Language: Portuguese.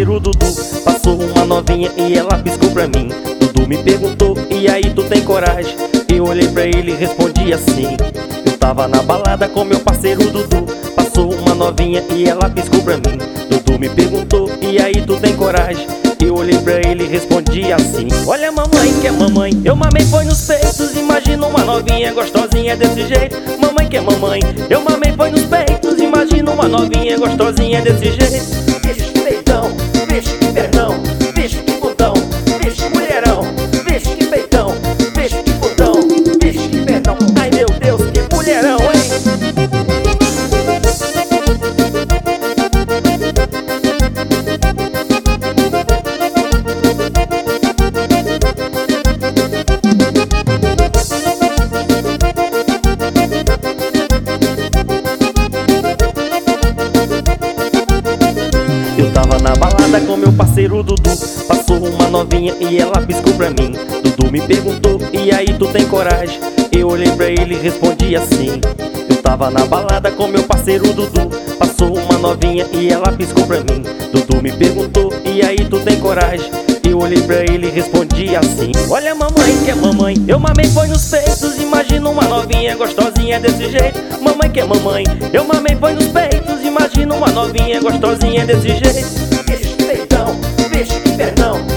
parceiro Dudu. Passou uma novinha e ela piscou pra mim. Dudu me perguntou, e aí tu tem coragem? Eu olhei pra ele e respondi assim: eu tava na balada com meu parceiro Dudu. Passou uma novinha e ela piscou pra mim. Dudu me perguntou, e aí tu tem coragem? Eu olhei pra ele e respondi assim: olha mamãe que é mamãe, eu mamei foi nos peitos. Imagina uma novinha gostosinha desse jeito. Mamãe que é mamãe, eu mamei foi nos peitos. Imagina uma novinha gostosinha desse jeito. Vixe que peitão, vixe que perdão, vixe que putão, vixe que mulherão, vixe que peitão, vixe que putão, vixe que perdão. Ai meu Deus, que mulherão, hein? Eu tava na balada com meu parceiro Dudu. Passou uma novinha e ela piscou pra mim. Dudu me perguntou, e aí tu tem coragem? Eu olhei pra ele e respondi assim: eu tava na balada com meu parceiro Dudu. Passou uma novinha e ela piscou pra mim. Dudu me perguntou, e aí tu tem coragem? Eu olhei pra ele e respondi assim: olha mamãe que é mamãe, eu mamei foi nos peitos. Imagina uma novinha gostosinha desse jeito. Mamãe que é mamãe, eu mamei foi nos peitos. Imagina uma novinha gostosinha desse jeito. Vixe que peitão, vixe que perdão,